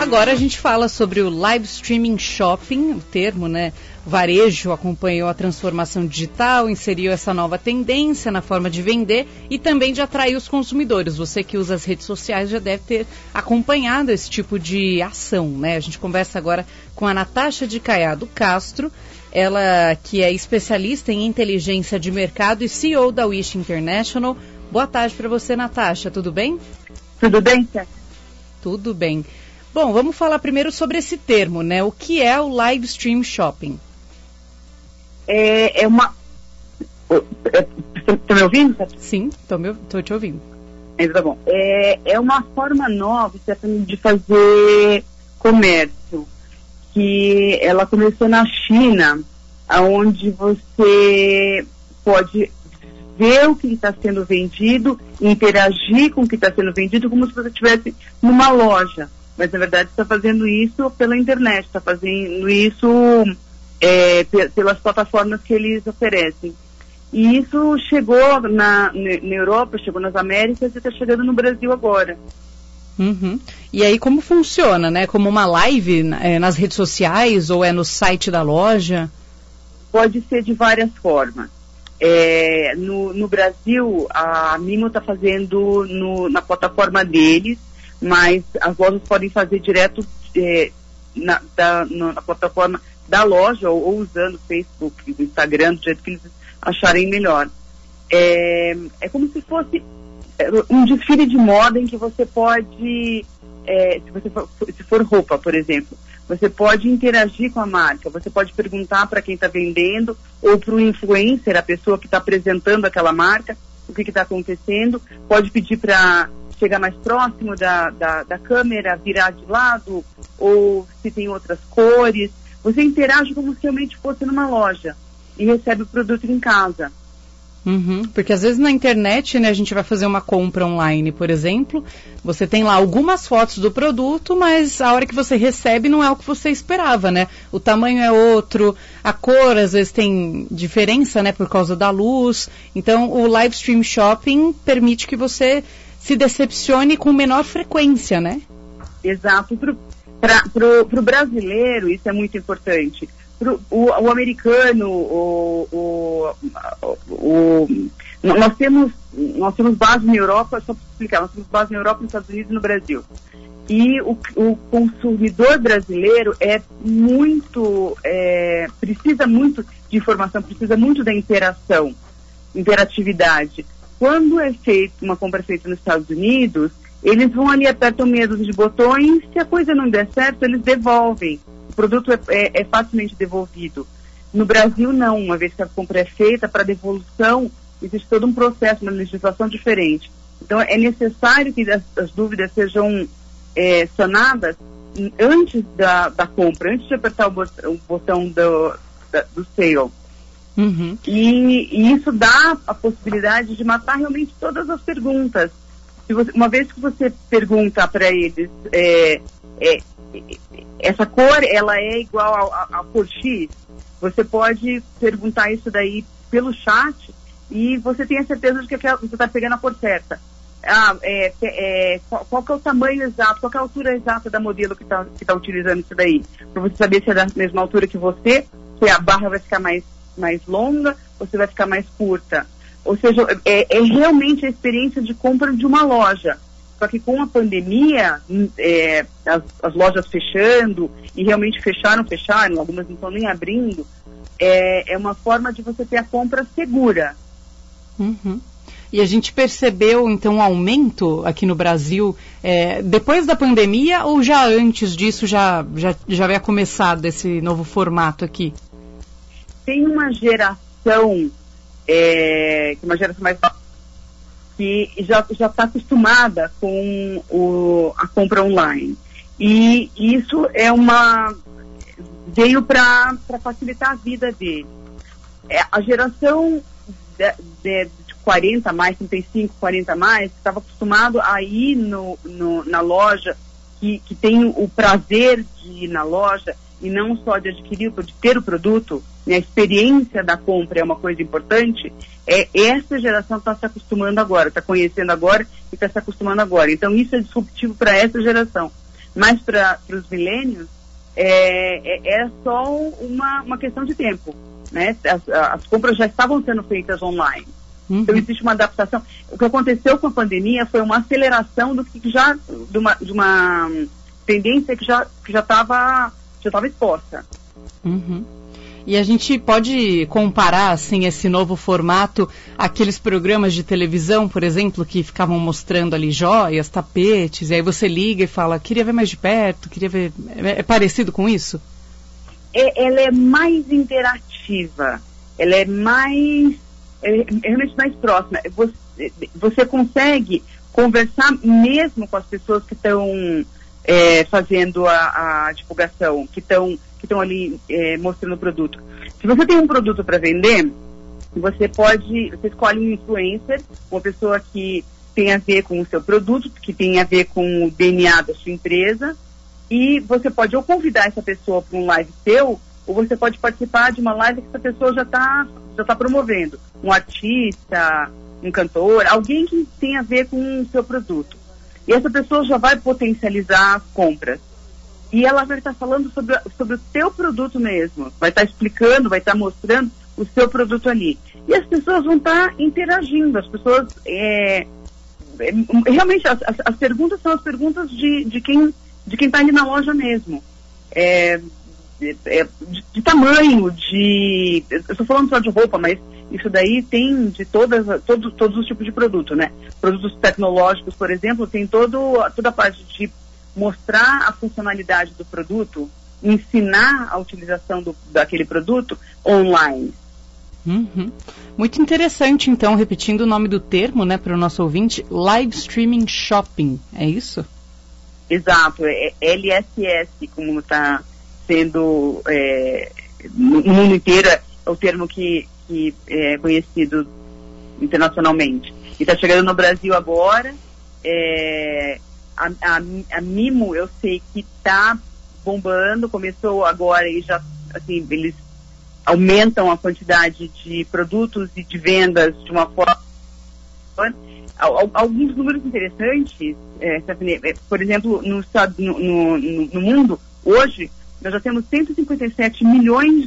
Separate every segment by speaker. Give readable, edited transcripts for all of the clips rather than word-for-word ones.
Speaker 1: Agora a gente fala sobre o live streaming shopping, o termo, né? O varejo acompanhou a transformação digital, inseriu essa nova tendência na forma de vender e também de atrair os consumidores. Você que usa as redes sociais já deve ter acompanhado esse tipo de ação, né? A gente conversa agora com a Natasha de Caiado Castro, ela que é especialista em inteligência de mercado e CEO da Wish International. Boa tarde para você, Natasha, tudo bem?
Speaker 2: Tudo bem, Tia?
Speaker 1: Tudo bem. Bom, vamos falar primeiro sobre esse termo, né? O que é o live stream shopping?
Speaker 2: Está me ouvindo?
Speaker 1: Sim, estou te ouvindo.
Speaker 2: Tá bom. É uma forma nova de fazer comércio, que ela começou na China, onde você pode ver o que está sendo vendido, interagir com o que está sendo vendido, como se você estivesse numa loja. Mas, na verdade, está fazendo isso pela internet, está fazendo isso pelas plataformas que eles oferecem. E isso chegou na Europa, chegou nas Américas e está chegando no Brasil agora.
Speaker 1: Uhum. E aí, como funciona, né? Como uma live nas redes sociais ou é no site da loja?
Speaker 2: Pode ser de várias formas. No Brasil, a Mimo está fazendo na plataforma deles, mas as lojas podem fazer direto na plataforma da loja ou usando o Facebook, o Instagram, do jeito que eles acharem melhor. É como se fosse um desfile de moda em que você pode, se for roupa, por exemplo, você pode interagir com a marca, você pode perguntar para quem está vendendo ou para o influencer, a pessoa que está apresentando aquela marca, o que está acontecendo, pode pedir para chegar mais próximo da câmera, virar de lado, ou se tem outras cores. Você interage como se realmente fosse numa loja e recebe o produto em casa.
Speaker 1: Uhum, porque às vezes na internet, né, a gente vai fazer uma compra online, por exemplo, você tem lá algumas fotos do produto, mas a hora que você recebe não é o que você esperava, né? O tamanho é outro, a cor às vezes tem diferença, né, por causa da luz. Então o live stream shopping permite que você se decepcione com menor frequência, né? Exato.
Speaker 2: Pro brasileiro isso é muito importante. O americano, nós temos base na Europa, só para explicar, nós temos base na Europa, nos Estados Unidos e no Brasil. E o consumidor brasileiro precisa muito de informação, precisa muito da interatividade. Quando é feita uma compra feita nos Estados Unidos, eles vão ali, apertam medos de botões, se a coisa não der certo, eles devolvem. O produto é facilmente devolvido. No Brasil, não. Uma vez que a compra é feita, para devolução, existe todo um processo, uma legislação diferente. Então, é necessário que as dúvidas sejam sanadas antes da compra, antes de apertar o botão do sale.
Speaker 1: Uhum.
Speaker 2: E isso dá a possibilidade de matar realmente todas as perguntas. Uma vez que você pergunta para eles, essa cor, ela é igual a cor X, você pode perguntar isso daí pelo chat e você tem a certeza de que você está pegando a cor certa. Qual que é o tamanho exato, qual que é a altura exata da modelo que tá utilizando isso daí? Para você saber se é da mesma altura que você, se a barra vai ficar mais longa ou se vai ficar mais curta. Ou seja, é realmente a experiência de compra de uma loja. Só que com a pandemia, as lojas fechando, e realmente fecharam, algumas não estão nem abrindo, é uma forma de você ter a compra segura.
Speaker 1: Uhum. E a gente percebeu, então, um aumento aqui no Brasil, depois da pandemia ou já antes disso já havia começado esse novo formato aqui?
Speaker 2: Tem uma geração, uma geração mais que já está acostumada com a compra online. E isso veio para facilitar a vida deles. A geração de 40 mais, 35, 40 mais, estava acostumado a ir na loja, que tem o prazer de ir na loja, e não só de adquirir, de ter o produto, né? A experiência da compra é uma coisa importante. Essa geração está se acostumando agora, está conhecendo agora e está se acostumando agora. Então isso é disruptivo para essa geração. mas para os milênios é só uma questão de tempo, né? As compras já estavam sendo feitas online. Então existe uma adaptação. O que aconteceu com a pandemia foi uma aceleração de uma tendência que já estava exposta.
Speaker 1: E a gente pode comparar, assim, esse novo formato àqueles programas de televisão, por exemplo, que ficavam mostrando ali joias, tapetes, e aí você liga e fala, queria ver mais de perto, queria ver... É parecido com isso?
Speaker 2: Ela é mais interativa, ela é realmente mais próxima. Você consegue conversar mesmo com as pessoas que estão fazendo a divulgação, que estão ali mostrando o produto. Se você tem um produto para vender, você escolhe um influencer, uma pessoa que tem a ver com o seu produto, que tem a ver com o DNA da sua empresa, e você pode ou convidar essa pessoa para um live seu, ou você pode participar de uma live que essa pessoa já está promovendo. Um artista, um cantor, alguém que tem a ver com o seu produto. E essa pessoa já vai potencializar as compras. E ela vai estar falando sobre o teu produto mesmo. Vai estar explicando, vai estar mostrando o seu produto ali. E as pessoas vão estar interagindo. As pessoas... realmente, as perguntas são as perguntas de quem está ali na loja mesmo. De tamanho, eu estou falando só de roupa, mas isso daí tem de todos os tipos de produto, né? Produtos tecnológicos, por exemplo, tem toda a parte de mostrar a funcionalidade do produto, ensinar a utilização daquele produto online.
Speaker 1: Muito interessante, então, repetindo o nome do termo, né, para o nosso ouvinte, Live Streaming Shopping, é isso?
Speaker 2: Exato, é LSS, como está sendo no mundo inteiro, é o termo que é conhecido internacionalmente. E está chegando no Brasil agora. A Mimo, eu sei que está bombando, começou agora e já, assim, eles aumentam a quantidade de produtos e de vendas de uma forma... Alguns números interessantes, por exemplo, no mundo, hoje, nós já temos 157 milhões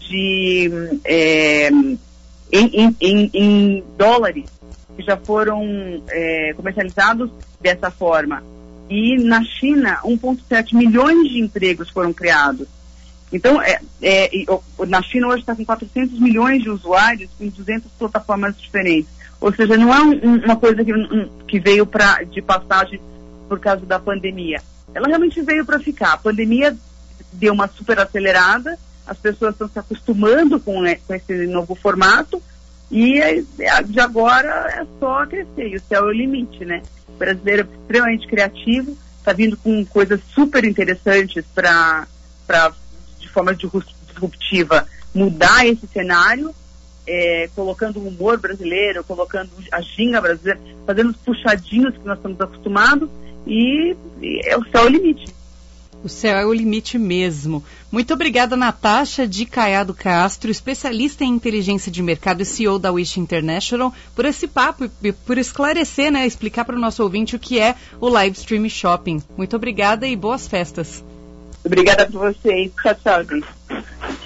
Speaker 2: em dólares que já foram comercializados dessa forma. E na China, 1,7 milhões de empregos foram criados. Então, na China hoje está com 400 milhões de usuários em 200 plataformas diferentes. Ou seja, não é uma coisa que veio de passagem por causa da pandemia. Ela realmente veio para ficar. A pandemia deu uma super acelerada, as pessoas estão se acostumando com esse novo formato, e de agora é só crescer, e o céu é o limite, né? O brasileiro é extremamente criativo, está vindo com coisas super interessantes para, de forma disruptiva, mudar esse cenário, colocando o humor brasileiro, colocando a ginga brasileira, fazendo os puxadinhos que nós estamos acostumados, e o céu é o limite.
Speaker 1: O céu é o limite mesmo. Muito obrigada, Natasha de Caiado Castro, especialista em inteligência de mercado e CEO da Wish International, por esse papo e por esclarecer, né, explicar para o nosso ouvinte o que é o Live Stream Shopping. Muito obrigada e boas festas.
Speaker 2: Obrigada por vocês. Tchau, tchau, gente.